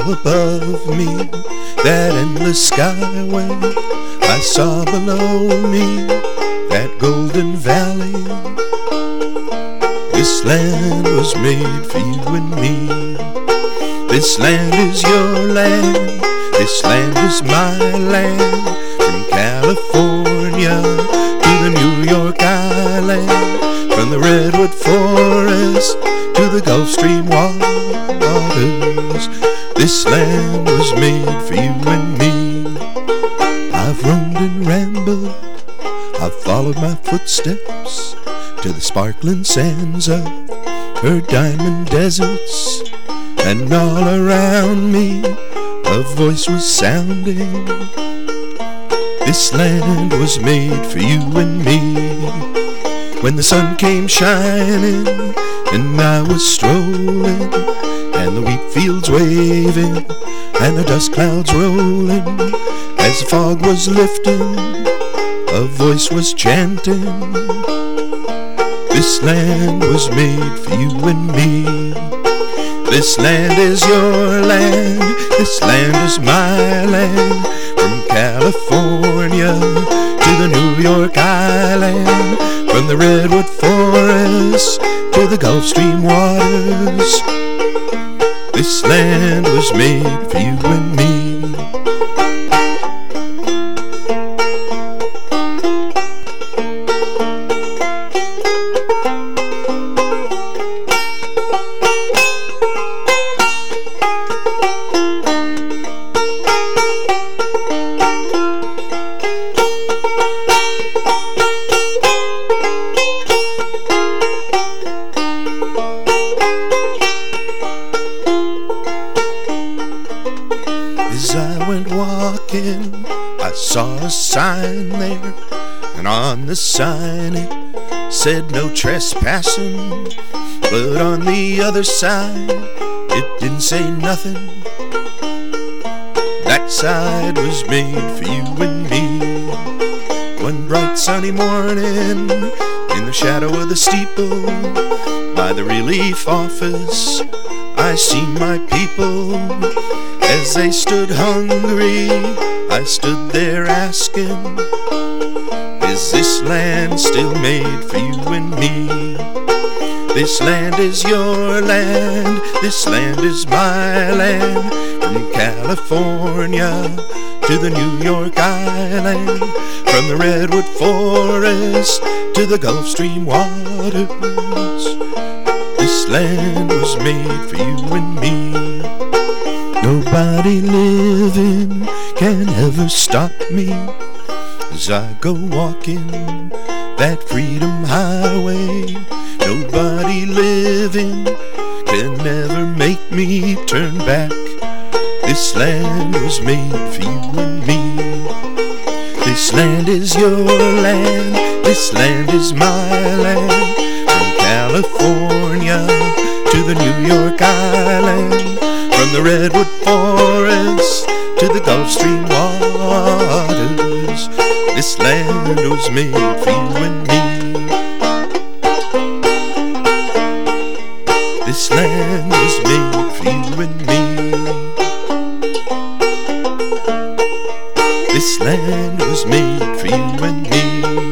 above me that endless skyway. I saw below me that golden valley. This land was made for you and me. This land is your land. This land is my land. From California to the New York Island, from the redwood forest to the Gulf Stream waters. This land was made for you and me. I've roamed and rambled, I've followed my footsteps to the sparkling sands of her diamond deserts, and all around me a voice was sounding. This land was made for you and me. When the sun came shining and I was strolling, and the wheat fields waving and the dust clouds rolling, as the fog was lifting, a voice was chanting. This land was made for you and me. This land is your land. This land is my land. From California to the New York Island, from the redwood forest to the Gulf Stream waters. This land was made for you and me. As I went walking, I saw a sign there, and on the sign it said no trespassing. But on the other side, it didn't say nothing. That side was made for you and me. One bright sunny morning, in the shadow of the steeple, by the relief office, I seen my people. As they stood hungry, I stood there asking, is this land still made for you and me? This land is your land. This land is my land. From California to the New York Island, from the redwood forest to the Gulf Stream waters. This land was made for you and me. Nobody living can ever stop me as I go walking that freedom highway. Nobody living can ever make me turn back. This land was made for you and me. This land is your land. This land is my land. From California to the New York Island, from the redwood forest to the Gulf Stream waters. This land was made for you and me. This land was made for you and me. This land was made for you and me.